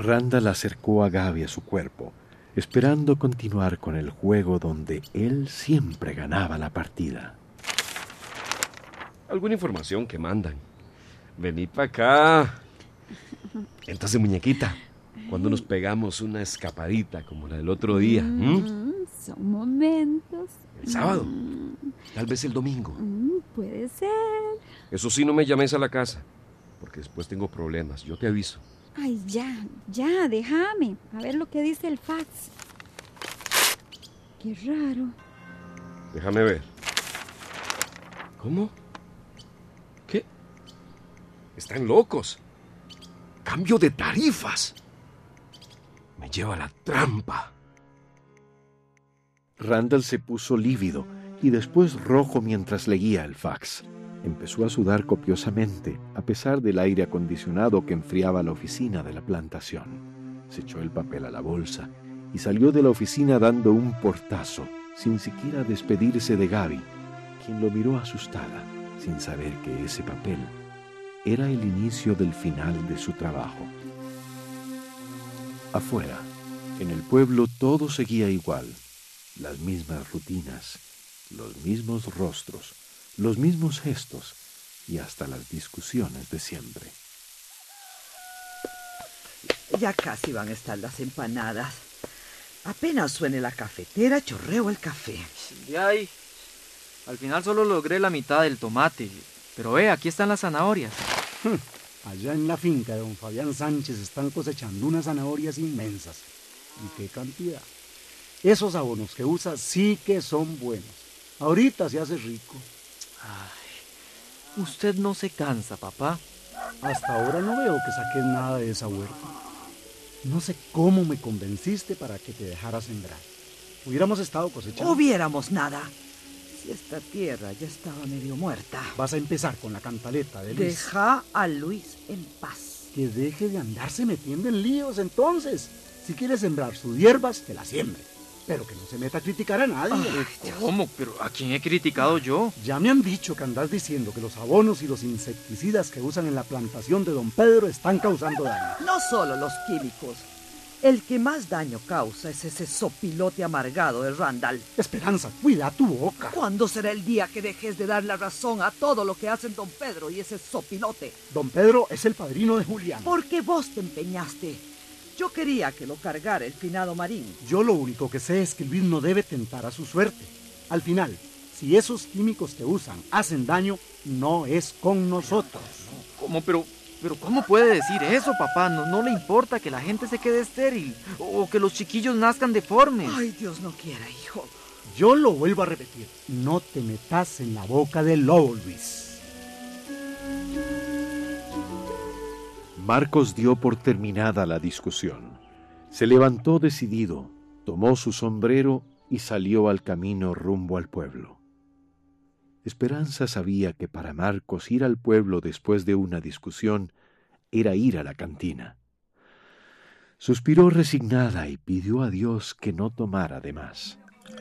Randall acercó a Gaby a su cuerpo, esperando continuar con el juego donde él siempre ganaba la partida. ¿Alguna información que mandan? Vení para acá. Entonces, muñequita, ¿cuándo nos pegamos una escapadita como la del otro día? Son momentos. ¿El sábado? Tal vez el domingo. Puede ser. Eso sí, no me llames a la casa, porque después tengo problemas. Yo te aviso. Ay, ya, déjame. A ver lo que dice el fax. Qué raro. Déjame ver. ¿Cómo? ¿Qué? Están locos. Cambio de tarifas. Me lleva a la trampa. Randall se puso lívido y después rojo mientras leía el fax. Empezó a sudar copiosamente, a pesar del aire acondicionado que enfriaba la oficina de la plantación. Se echó el papel a la bolsa y salió de la oficina dando un portazo, sin siquiera despedirse de Gaby, quien lo miró asustada, sin saber que ese papel era el inicio del final de su trabajo. Afuera, en el pueblo, todo seguía igual. Las mismas rutinas, los mismos rostros, los mismos gestos y hasta las discusiones de siempre. Ya casi van a estar las empanadas. Apenas suene la cafetera, chorreo el café. De ahí. Al final solo logré la mitad del tomate. Pero aquí están las zanahorias. Allá en la finca de don Fabián Sánchez están cosechando unas zanahorias inmensas. ¿Y qué cantidad? Esos abonos que usa sí que son buenos. Ahorita se hace rico. Ay, usted no se cansa, papá. Hasta ahora no veo que saques nada de esa huerta. No sé cómo me convenciste para que te dejara sembrar. Hubiéramos estado cosechando. Hubiéramos nada. Si esta tierra ya estaba medio muerta. Vas a empezar con la cantaleta de Luis. Deja a Luis en paz. Que deje de andarse metiendo en líos entonces. Si quiere sembrar sus hierbas, que la siembre. Pero que no se meta a criticar a nadie. ¿Cómo? ¿Pero a quién he criticado yo? Ya me han dicho que andas diciendo que los abonos y los insecticidas que usan en la plantación de don Pedro están causando daño. No solo los químicos. El que más daño causa es ese sopilote amargado de Randall. Esperanza, cuida tu boca. ¿Cuándo será el día que dejes de dar la razón a todo lo que hacen don Pedro y ese sopilote? Don Pedro es el padrino de Julián. Porque vos te empeñaste. Yo quería que lo cargara el finado Marín. Yo lo único que sé es que Luis no debe tentar a su suerte. Al final, si esos químicos que usan hacen daño, no es con nosotros. ¿Cómo? Pero ¿cómo puede decir eso, papá? No le importa que la gente se quede estéril o que los chiquillos nazcan deformes. Ay, Dios no quiera, hijo. Yo lo vuelvo a repetir. No te metas en la boca del lobo, Luis. Marcos dio por terminada la discusión. Se levantó decidido, tomó su sombrero y salió al camino rumbo al pueblo. Esperanza sabía que para Marcos ir al pueblo después de una discusión era ir a la cantina. Suspiró resignada y pidió a Dios que no tomara de más.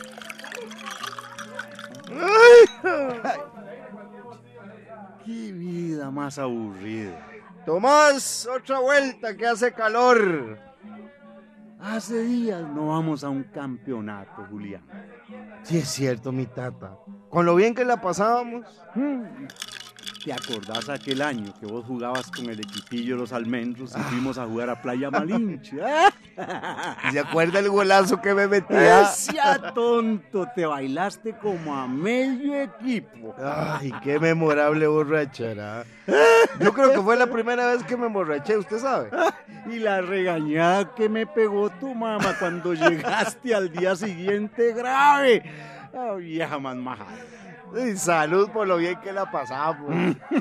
¡Qué vida más aburrida! Tomás, otra vuelta que hace calor. Hace días no vamos a un campeonato, Julián. Sí es cierto, mi tata. Con lo bien que la pasábamos. ¿Te acordás aquel año que vos jugabas con el equipillo de los Almendros y fuimos a jugar a Playa Malinche? ¿Se acuerda el golazo que me metía? ¡Sea tonto! Te bailaste como a medio equipo. Ay, qué memorable borrachera. Yo creo que fue la primera vez que me emborraché, ¿usted sabe? Y la regañada que me pegó tu mamá cuando llegaste al día siguiente grave. Ah, vieja más majada. Y salud por lo bien que la pasamos.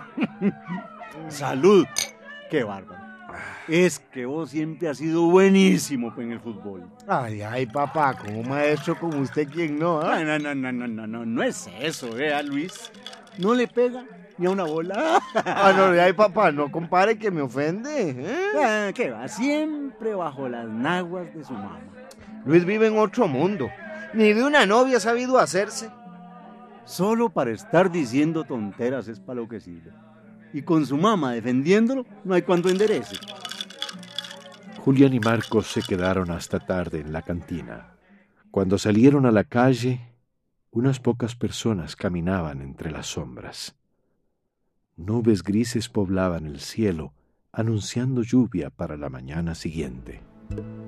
Salud. Qué bárbaro. Es que vos siempre has sido buenísimo en el fútbol. Ay, papá, como maestro como usted, ¿quién no? No es eso, Luis. No le pega ni a una bola. Ay, papá, no compare que me ofende. Que va siempre bajo las naguas de su mamá. Luis vive en otro mundo. Ni de una novia ha sabido hacerse. Solo para estar diciendo tonteras es para lo que sirve. Y con su mamá defendiéndolo, no hay cuando enderece. Julián y Marcos se quedaron hasta tarde en la cantina. Cuando salieron a la calle, unas pocas personas caminaban entre las sombras. Nubes grises poblaban el cielo, anunciando lluvia para la mañana siguiente.